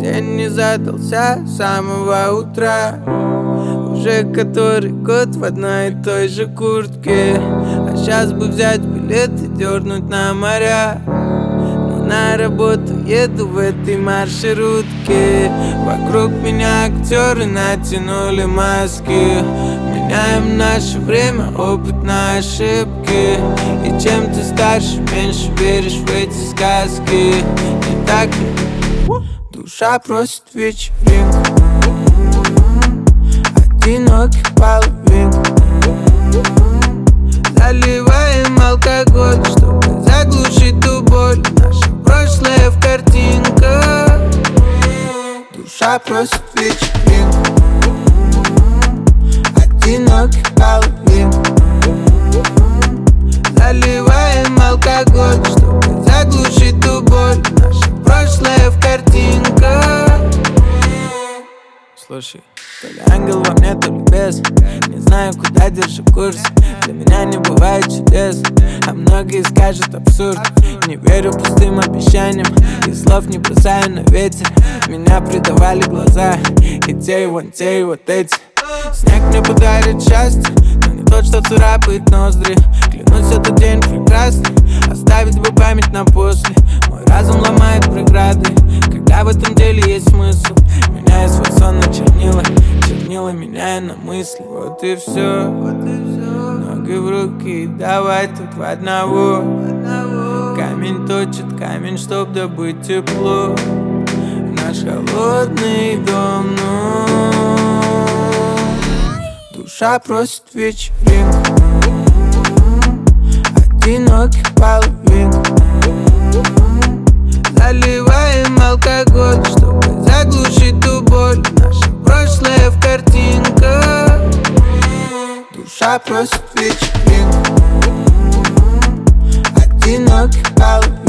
День не задался с самого утра. Уже который год в одной и той же куртке. А сейчас бы взять билет и дернуть на моря. Но на работу еду в этой маршрутке. Вокруг меня актеры натянули маски. Меняем наше время, опыт на ошибки. И чем ты старше, меньше веришь в эти сказки. Не так ли? Душа просит вечеринку, одиноких половинку. Заливаем алкоголь, чтобы заглушить ту боль. Наше прошлое в картинках. Душа просит вечеринку, одиноких половинку. Заливаем алкоголь, чтобы заглушить ту боль. Наше прошлое в картинках. Слушай, то ли ангел во мне, то ли бес. Не знаю, куда держу курс. Для меня не бывает чудес, а многие скажут абсурд. Не верю пустым обещаниям и слов не бросаю на ветер. Меня предавали глаза, и те, и вон те, и вот эти. Снег мне подарит счастье, но не тот, что царапает ноздри. Клянусь, этот день прекрасный, оставить бы память на после. Мой разум ломает преграды, когда в этом деле есть смысл. Меняю свой сон на чернила, чернила меняю на мысли. Вот и все, ноги в руки, давай тут в одного. Камень точит камень, чтоб добыть тепло. Наш холодный дом, душа просит вечеринку, одиноких половинку. Заливаем алкоголь, чтобы заглушить ту боль. Наше прошлое в картинках. Душа просит вечеринку, одиноких половинку.